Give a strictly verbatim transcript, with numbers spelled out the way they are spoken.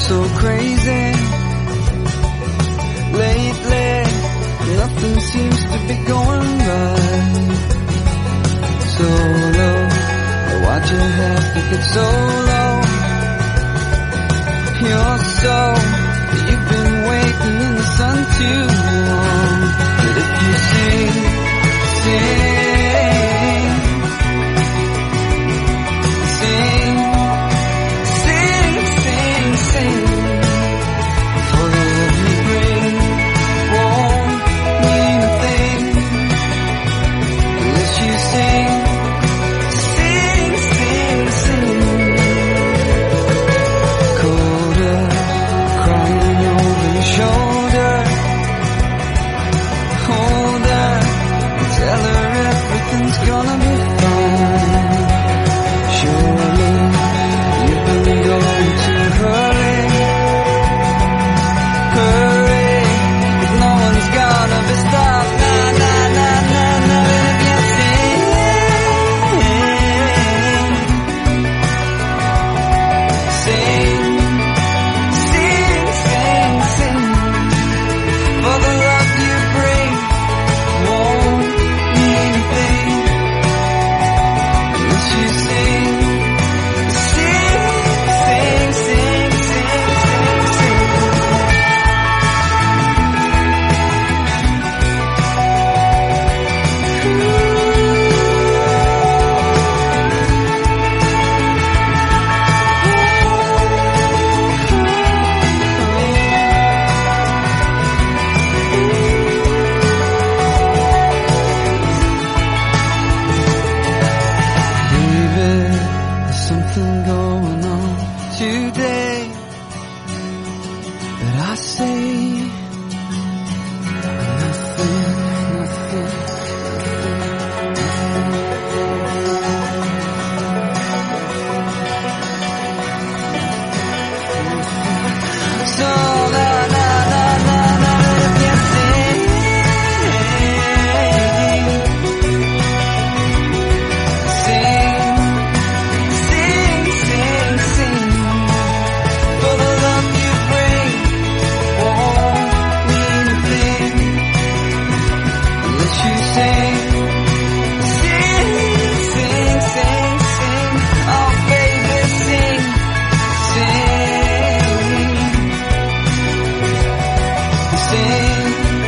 so crazy. Lately, nothing seems to be going right. Solo, why'd you have to get so low? You're so, you've been waiting in the sun too long. But if you sing, sing, sing, sing, sing, sing, for the love you bring won't mean a thing unless you sing, sing, sing, sing. Coda, crying over your shoulder. Hold her, tell her everything's gonna be fine. Surely, you've been going too early. Hurry, 'cause no one's gonna be stopped. Na na na na na, if you sing, sing, sing, sing, sing, for the love you bring won't mean a thing unless you sing, sing, sing, sing, sing, sing, sing. Baby, there's something going on today that I say nothing, nothing. So na na na na na, if you sing, sing, sing, sing, sing, for the love you bring won't mean a thing unless you sing, sing, sing, sing, sing. Oh baby, sing, sing, sing,